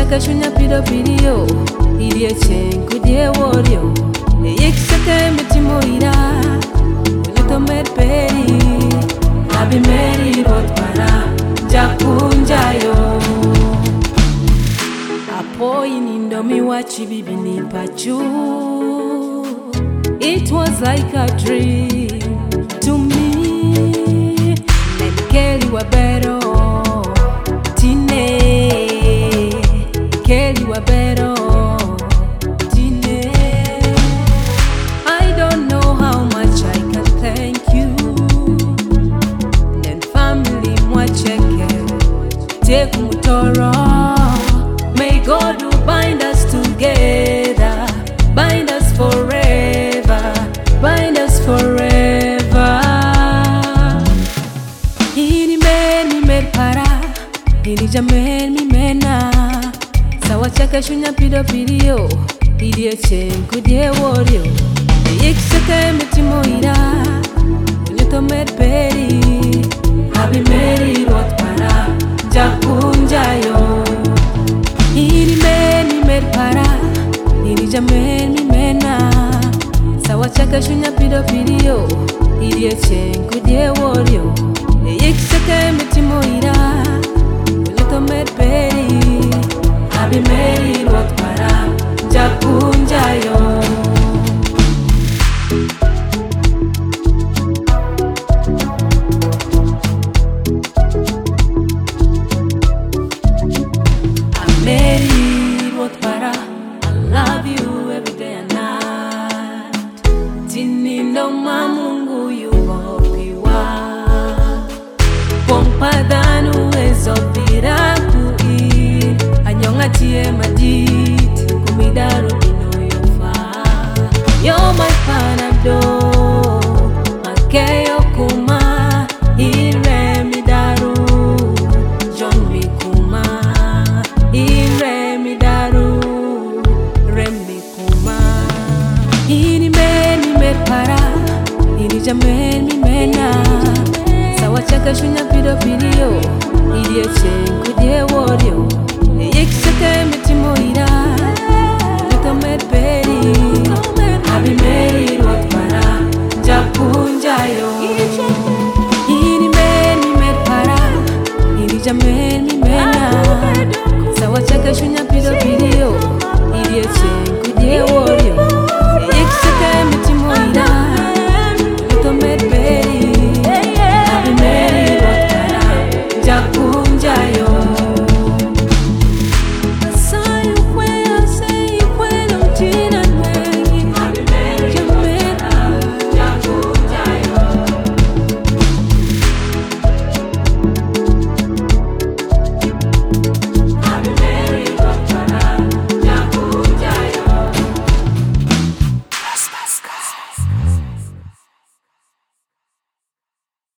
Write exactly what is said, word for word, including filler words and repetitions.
chaka shunya pido pidio idie chen kudie worio e yekisete mitimo ira unyoto med peri abi meri rot para jakunjayo apo inindo mi wachi bibi ni pachu. It was like a dream to me. Kelly wa better Tine Kelly wa better Tine. I don't know how much I can thank you. Then family mwa cheke Take mutoro. May God who bind us together, bind us forever, bind us forever. Ini men mi mer para, ini jamen mi mena. Sawa chaka shunya pido pidio, idie chen kudie worio. Yekisete mitimo ira, unyoto mer peri, abi meri rot para, jakunjayo. Ini men mi mer para, ini jamen mi mena. Sawa chaka shunya pido pidio, idie chen kudie worio. Yekisete mitimo ira, unyoto med peri, abi meri rot para, jakunjayo. Meri rot para, I love you every day and night. Tinindo mamungu yuhopiwa Pompadanu ezopira kui Anyonga tie madit Kumidaru ino yofa. You're my panado Makeyo kuma Ire midaru John Mikuma Ire midaru Remi kuma. Ini men mi mer para Ini jamen mi mena. Sawa chaka shunya pido pidio idie chen kudie worio.